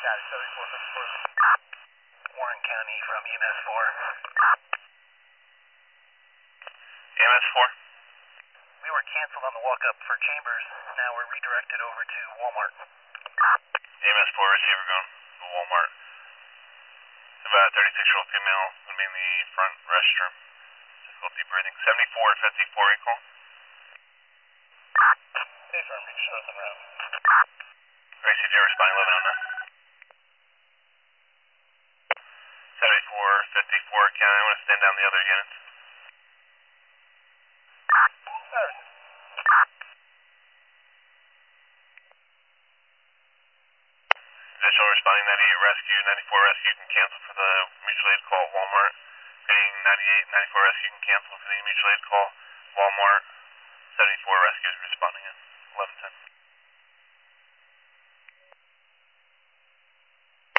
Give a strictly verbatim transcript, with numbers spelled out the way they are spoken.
Got it, seventy-four fifty-four. Warren County from E M S four. E M S four? We were canceled on the walk-up for Chambers. Now we're redirected over to Walmart. E M S four receiver going to Walmart. About a thirty-six-year-old female going to be in the front restroom. Difficulty breathing. seventy-four fifty-four equal. Hey, firm, you can show us en route. Great, C J, responding eleven on that. seventy-four fifty-four, County, I want to stand down the other units. Additional responding ninety-eight rescue, ninety-four rescue, you can cancel for the mutual aid call at Walmart. Getting ninety-eight, ninety-four rescue, you can cancel for the mutual aid call, Walmart. seventy-four rescue is responding at eleven ten.